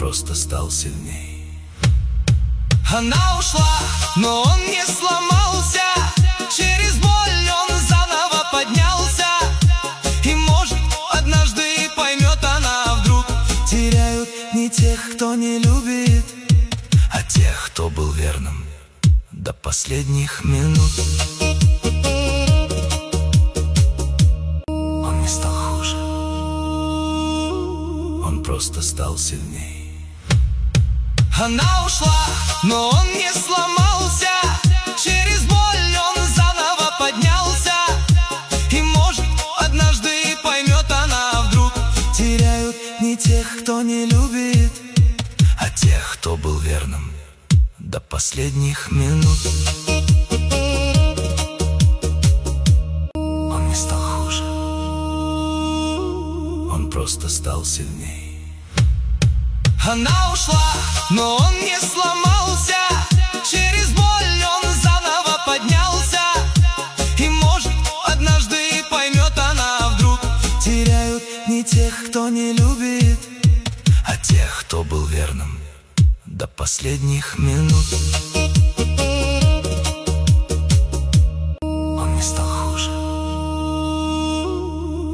просто стал сильней. Она ушла, но он не сломался. Через боль он заново поднялся. И может, однажды поймет она вдруг. Теряют не тех, кто не любит, а тех, кто был верным до последних минут. Он не стал хуже, он просто стал сильней. Она ушла, но он не сломался. Через боль он заново поднялся. И может, однажды поймет она вдруг. Теряют не тех, кто не любит, а тех, кто был верным до последних минут. Он не стал хуже, он просто стал сильней. Она ушла, но он не сломался. Через боль он заново поднялся. И может, однажды поймет она вдруг. Теряют не тех, кто не любит, а тех, кто был верным до последних минут.